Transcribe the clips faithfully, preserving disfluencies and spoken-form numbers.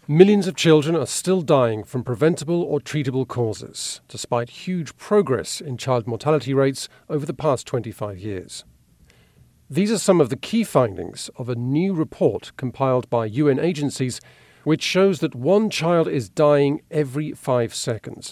Millions of children are still dying from preventable or treatable causes, despite huge progress in child mortality rates over the past twenty-five years. These are some of the key findings of a new report compiled by U N agencies, which shows that one child is dying every five seconds.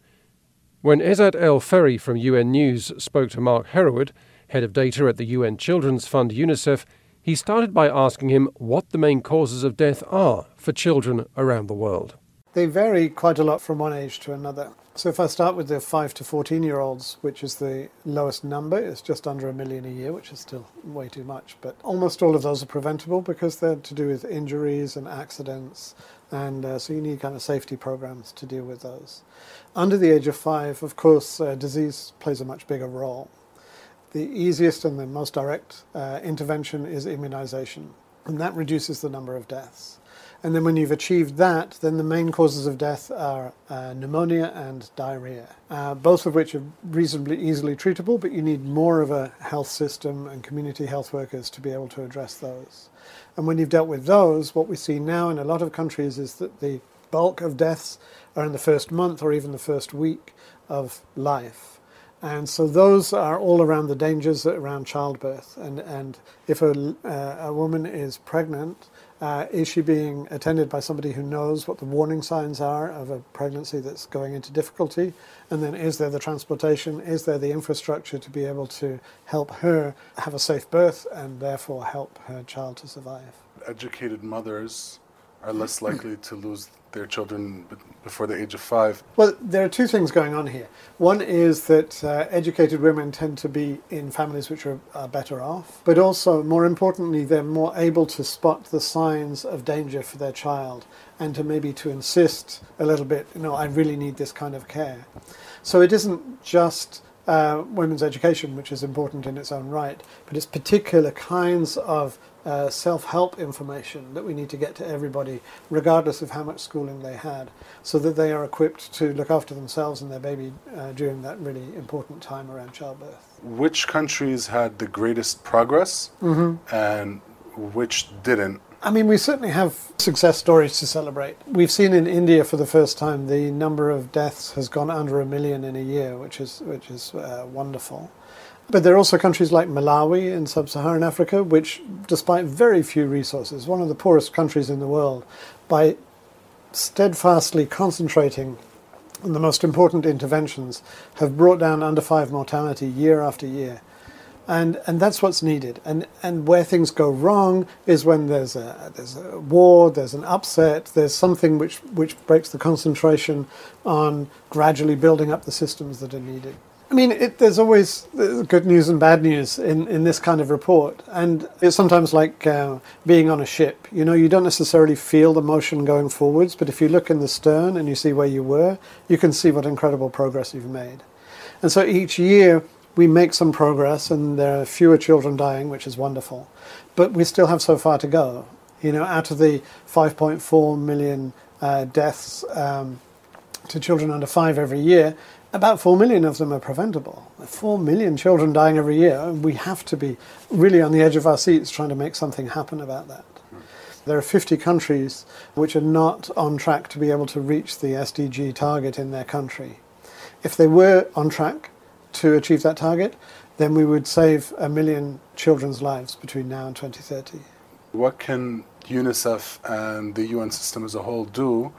When Ezat El Ferry from U N News spoke to Mark Hereward, head of data at the U N Children's Fund UNICEF, he started by asking him what the main causes of death are for children around the world. They vary quite a lot from one age to another. So if I start with the five to fourteen-year-olds, which is the lowest number, it's just under a million a year, which is still way too much. But almost all of those are preventable because they're to do with injuries and accidents, and uh, so you need kind of safety programs to deal with those. Under the age of five, of course, uh, disease plays a much bigger role. The easiest and the most direct uh, intervention is immunization, and that reduces the number of deaths. And then when you've achieved that, then the main causes of death are uh, pneumonia and diarrhea, uh, both of which are reasonably easily treatable, but you need more of a health system and community health workers to be able to address those. And when you've dealt with those, what we see now in a lot of countries is that the bulk of deaths are in the first month or even the first week of life. And so those are all around the dangers around childbirth. And, and if a, uh, a woman is pregnant, uh, is she being attended by somebody who knows what the warning signs are of a pregnancy that's going into difficulty? And then is there the transportation? Is there the infrastructure to be able to help her have a safe birth and therefore help her child to survive? Educated mothers are less likely to lose their children before the age of five. Well, there are two things going on here. One is that uh, educated women tend to be in families which are, are better off, but also, more importantly, they're more able to spot the signs of danger for their child and to maybe to insist a little bit, you know, I really need this kind of care. So it isn't just uh, women's education, which is important in its own right, but it's particular kinds of Uh, self-help information that we need to get to everybody, regardless of how much schooling they had, so that they are equipped to look after themselves and their baby uh, during that really important time around childbirth. Which countries had the greatest progress Mm-hmm. and which didn't? I mean, we certainly have success stories to celebrate. We've seen in India for the first time the number of deaths has gone under a million in a year, which is which is uh, wonderful. But there are also countries like Malawi in sub-Saharan Africa, which, despite very few resources, one of the poorest countries in the world, by steadfastly concentrating on the most important interventions, have brought down under five mortality year after year. And and that's what's needed. And and where things go wrong is when there's a there's a war, there's an upset, there's something which, which breaks the concentration on gradually building up the systems that are needed. I mean, it, there's always good news and bad news in, in this kind of report. And it's sometimes like uh, being on a ship. You know, you don't necessarily feel the motion going forwards, but if you look in the stern and you see where you were, you can see what incredible progress you've made. And so each year we make some progress and there are fewer children dying, which is wonderful. But we still have so far to go. You know, out of the five point four million uh, deaths um, to children under five every year, about four million of them are preventable. Four million children dying every year, and we have to be really on the edge of our seats trying to make something happen about that. There are fifty countries which are not on track to be able to reach the S D G target in their country. If they were on track to achieve that target, then we would save a million children's lives between now and twenty thirty. What can UNICEF and the U N system as a whole do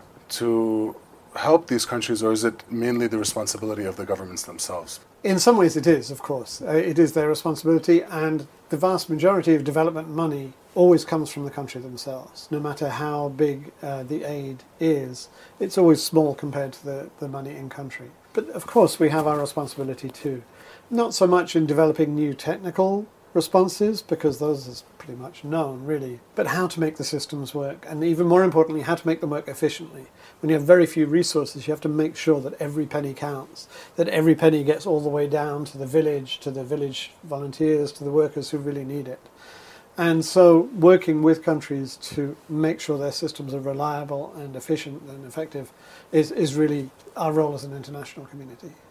to help these countries, or is it mainly the responsibility of the governments themselves? In some ways it is, of course. Uh, it is their responsibility, and the vast majority of development money always comes from the country themselves. No matter how big uh, the aid is, it's always small compared to the, the money in country. But of course we have our responsibility too. Not so much in developing new technical responses, because those are pretty much known, really, but how to make the systems work, and even more importantly, how to make them work efficiently. When you have very few resources, you have to make sure that every penny counts, that every penny gets all the way down to the village, to the village volunteers, to the workers who really need it. And so working with countries to make sure their systems are reliable and efficient and effective is, is really our role as an international community.